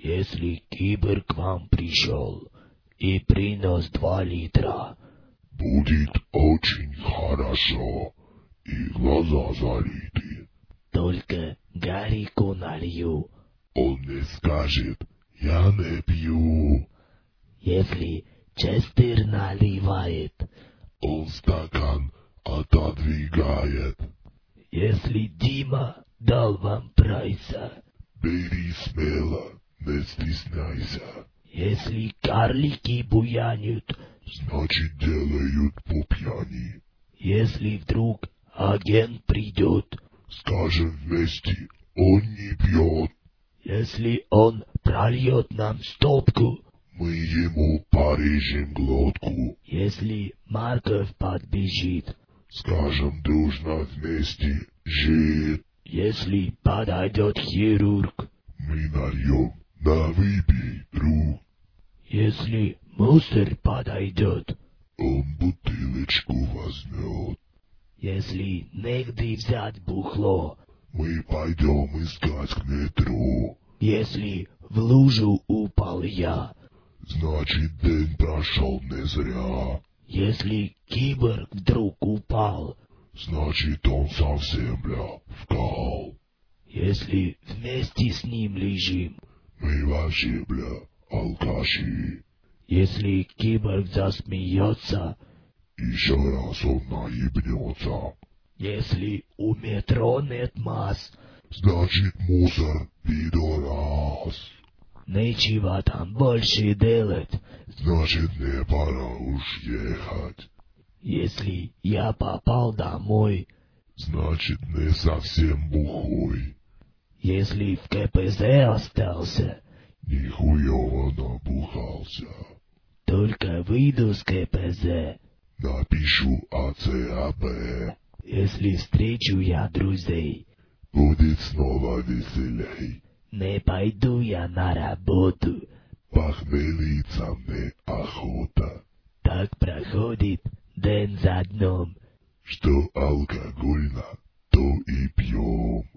Если кибер к вам пришел и принес 2 литра, будет очень хорошо, и глаза залиты. только Гарику налью. Он не скажет: я не пью. Если Честер наливает, Он стакан отодвигает. если Дима дал вам прайса, Бери смело, не стесняйся. если карлики буянят, Значит, делают по пьяни. если вдруг агент придет, Скажем вместе: он не пьет. если он прольет нам стопку, Мы ему порежем глотку. если Марков подбежит, Скажем дружно вместе: жить. если подойдет хирург, Мы нальем: на выпей, друг. если мусор подойдет, Он бутылочку возьмет. если негде взять бухло, Мы пойдем искать к метро. если в лужу упал я, Значит, день прошел не зря. если киборг вдруг упал, Значит, он совсем вкал. если вместе с ним лежим, Мы вообще, алкаши. если киборг засмеется, Еще раз он наебнется. если у метро нет масс, Значит, мусор пидорас. нечего там больше делать. Значит, не пора уж ехать. Если я попал домой, Значит, не совсем бухой. если в КПЗ остался, Нихуево набухался. только выйду с КПЗ, Напишу АЦАБ. если встречу я друзей, Будет снова веселей. не пойду я на работу. Похмелиться мне охота. Так проходит день за днем. Что алкогольно, то и пьем.